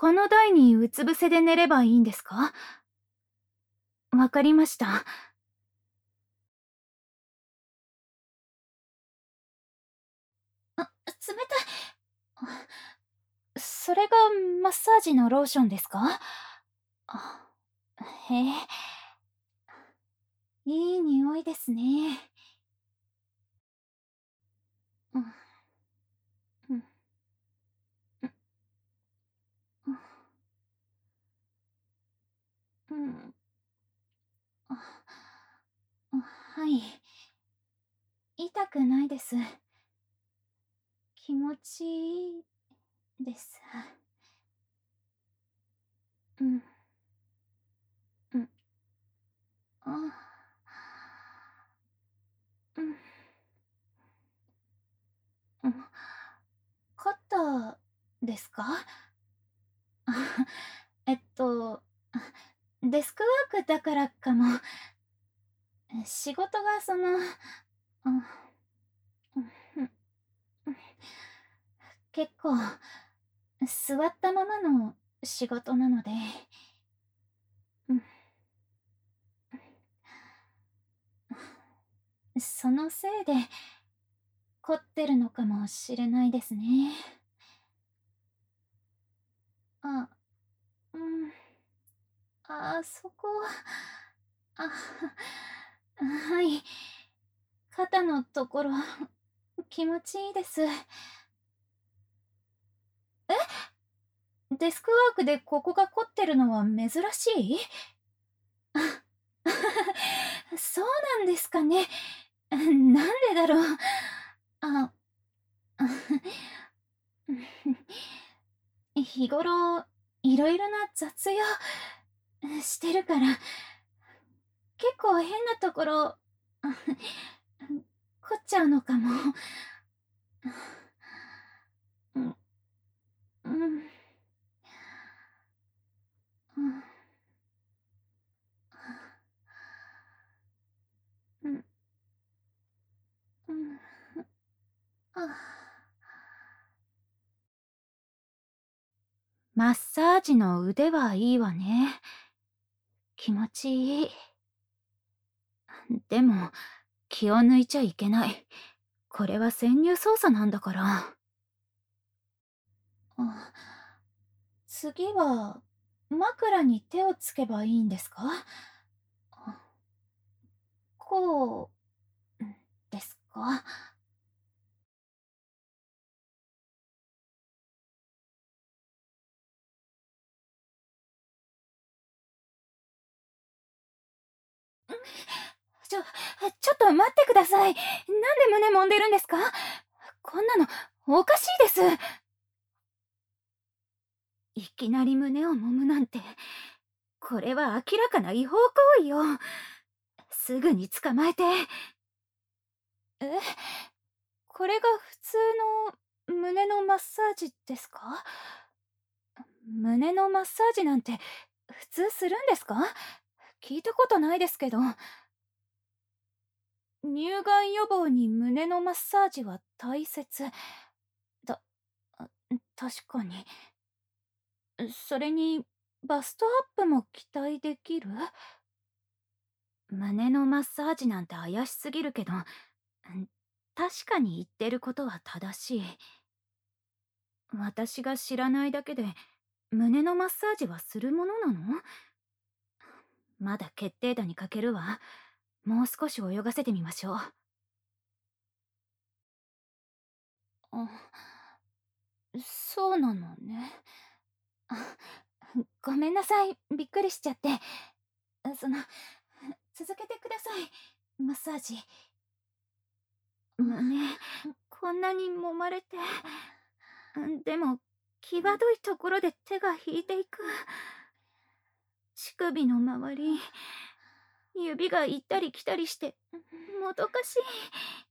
この台にうつ伏せで寝ればいいんですか？わかりました。冷たい。それがマッサージのローションですか？あ、へえ、いい匂いですね。うん、うん、うん、うん、あ、はい。痛くないです。気持ちいいです。うん、うん、あ、うん、うん。肩ですか？あ、デスクワークだからかも。仕事があ、うん結構、座ったままの仕事なので、うん、そのせいで凝ってるのかもしれないですね。あ、うん、そこ、あ、はい、肩のところ、気持ちいいです。デスクワークでここが凝ってるのは珍しい？そうなんですかね。なんでだろう。あ、日頃、いろいろな雑用してるから、結構変なところ、凝っちゃうのかも。うん、うん、うん、うん、うん、あ、マッサージの腕はいいわね。気持ちいい。でも、気を抜いちゃいけない。これは潜入捜査なんだから。あ、次は、枕に手をつけばいいんですか？あ、こう、ですか？ちょ、ちょっと待ってください。なんで胸揉んでるんですか？こんなの、おかしいです。いきなり胸を揉むなんて、これは明らかな違法行為よ。すぐに捕まえて。え、これが普通の胸のマッサージですか？胸のマッサージなんて普通するんですか？聞いたことないですけど。乳がん予防に胸のマッサージは大切だ。確かに。それにバストアップも期待できる？胸のマッサージなんて怪しすぎるけど、確かに言ってることは正しい。私が知らないだけで胸のマッサージはするものなの？まだ決定打に欠けるわ。もう少し泳がせてみましょう。あ、そうなのね。あ、ごめんなさい。びっくりしちゃって。続けてください。マッサージ。胸、こんなに揉まれて。でも、際どいところで手が引いていく。乳首の周り、指が行ったり来たりして、もどかしい。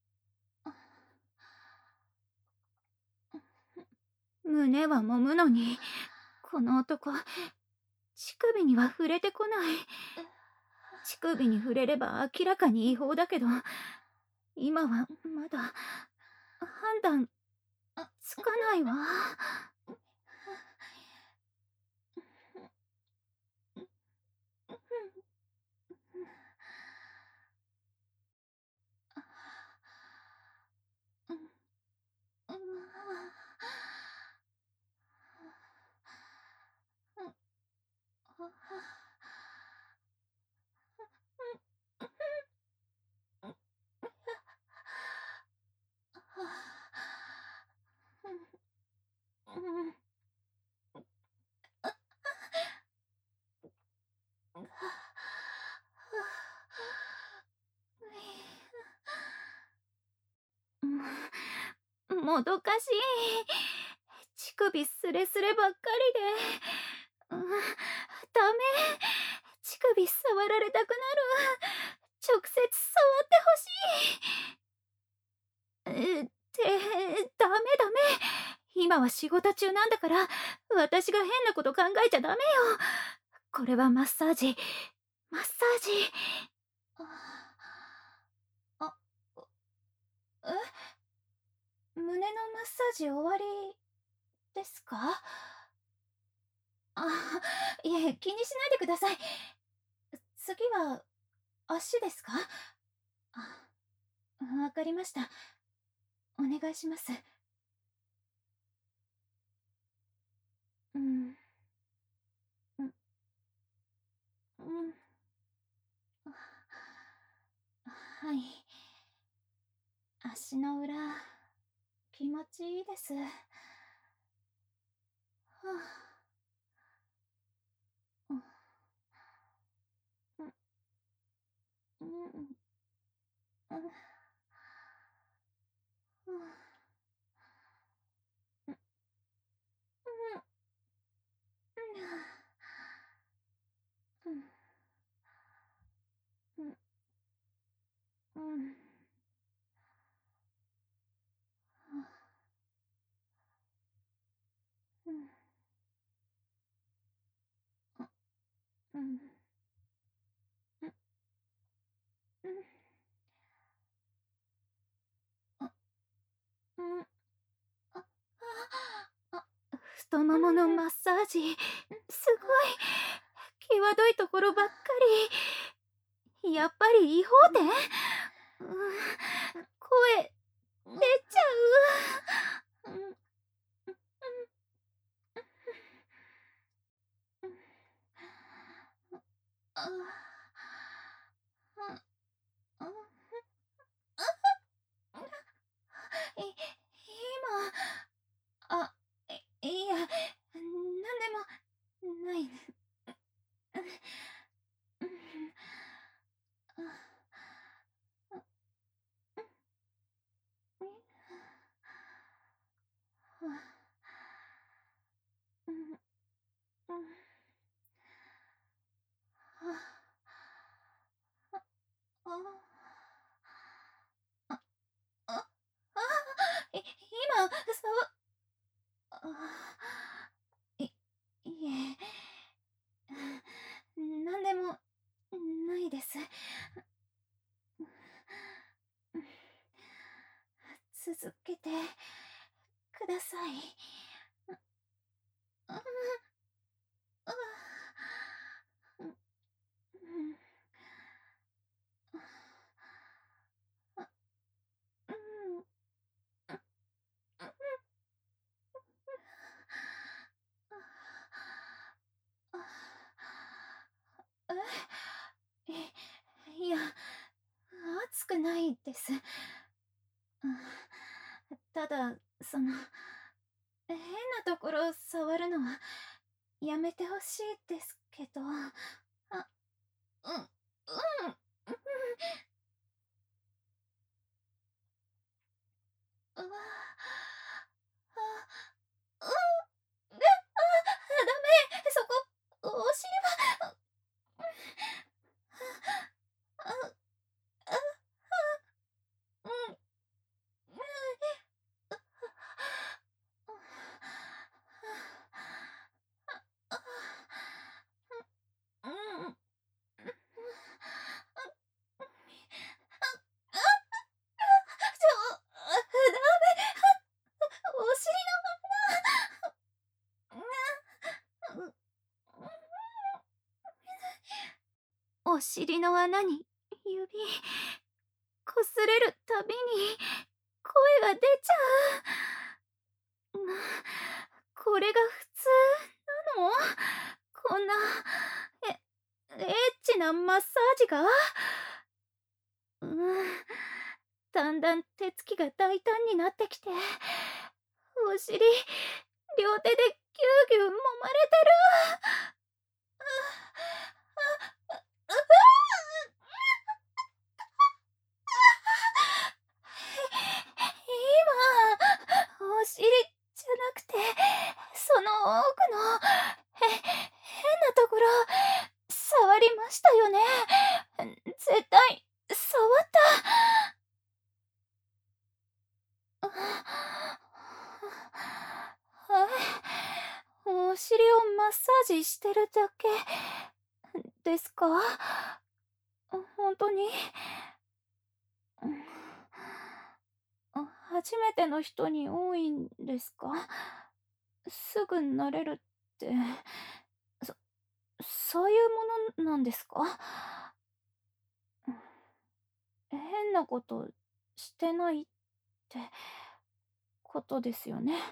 胸は揉むのに、この男、乳首には触れてこない。乳首に触れれば明らかに違法だけど、今はまだ判断つかないわ。 もどかしい。乳首スレスレばっかりで。ダメ。乳首触られたくなる。直接触ってほしい。ダメダメ。今は仕事中なんだから、私が変なこと考えちゃダメよ。これはマッサージ。マッサージ。あ、胸のマッサージ終わりですか？あ、いえ、気にしないでください。次は足ですか？わかりました。お願いします。うん、うん、うん。はい。足の裏、気持ちいいです。はあ、うん、うん、うん、うん、うん、うん、うん、うん、うん、うん、うん、うん、うん、あ、あ、太もものマッサージ、すごい、際どいところばっかり。やっぱり違法点？声、出ちゃう。うん、うん、うん、あ、うん、うん、今、いや、なんでもない。うん、うん、あ、今、い、いなんでもないです。続けてください。うん、うん、うん、うん、え、いや、熱くないです。ただ、変なところ触るのはやめてほしいですけど。あ、うん、うん、うん、うわ、うん、ダメ、そこ、お尻は、あ、あ、うん、うん、うん、ダメ、お尻の、お尻の穴に指、擦れるたびに声が出ちゃう。これが普通なの？こんな、エッチなマッサージが？だんだん手つきが大胆になってきて、お尻、両手でぎゅうぎゅう揉まれてる。今、 奥の変なところ触りましたよね。絶対触った。はい、お尻をマッサージしてるだけですか？本当に？初めての人に多いんですか？すぐ慣れるって、そそういうものなんですか？変なことしてないってことですよね。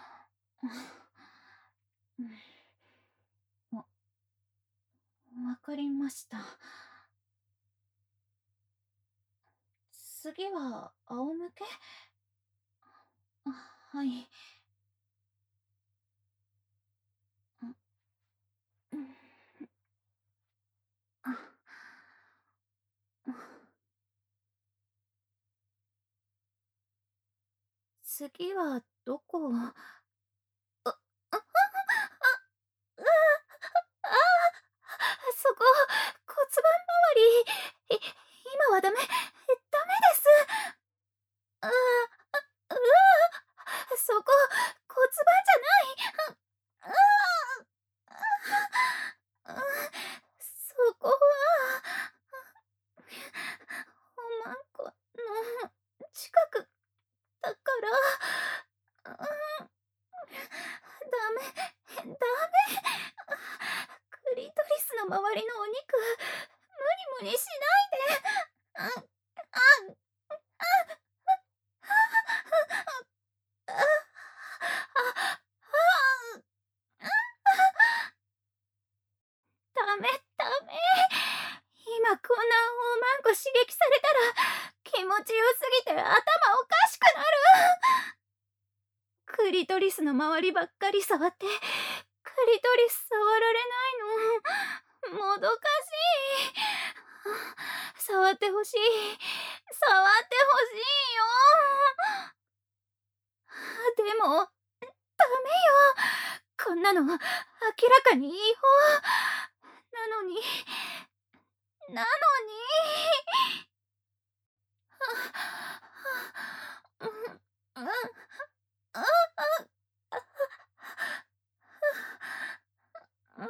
わわかりました。次は仰向け？はい。うん、あ、次はどこを？そこ、骨盤周り、今はダメです。うわ、うわ、そこ、骨盤じゃない。そこは、おまんこの近くだから、ダメ、ダメ。クリトリスの周りのお肉、無理しないで。ダメ、ダメ。今こんなおまんこ刺激されたら気持ちよすぎて頭おかしくなる。クリトリスの周りばっかり触って、クリトリス触られないの。もどかしい。触ってほしい。触ってほしいよ。でも、ダメよ。こんなの明らかに違法。なのに、なのに。うん、うん、うん、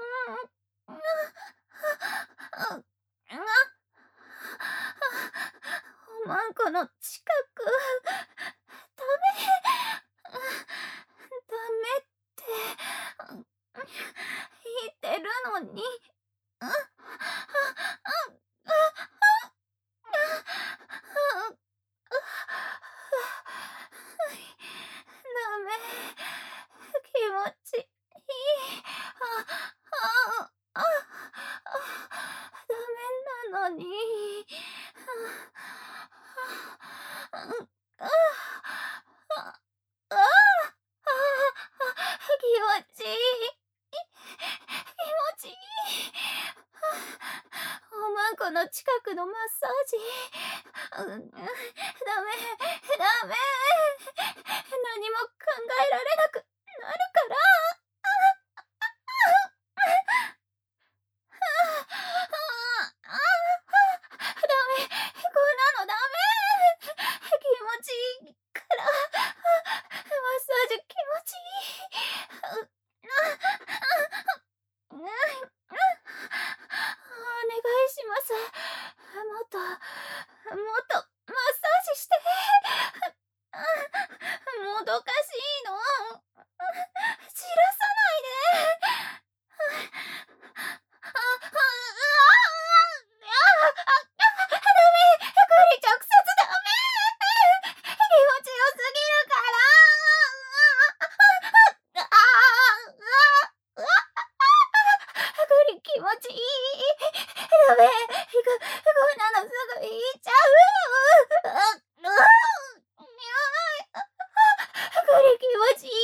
おまんこの近く、ダメ、ダメって言ってるのに。ダメ、気持ちいい。ダメなのに。気持ちいい。気持ちいい。おまんこの近くのマッサージ。ダメ、ダメ。何も考えられなくなるから。ダメ、こんなのダメ。気持ちいいから。マッサージ気持ちいい。お願いします。もっと、もっとマッサージして。もどかしいの。散らさないで。ダメ、直接ダメ。気持ちよすぎるから。気持ちいい。ダメ、こんなのすぐ言っちゃう。気持ちいい。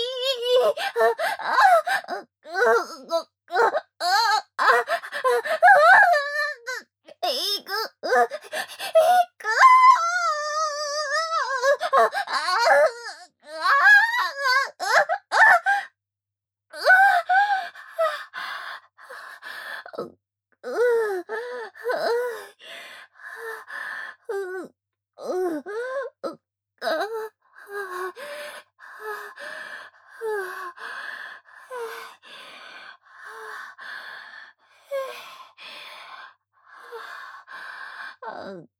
いく、いく。 あ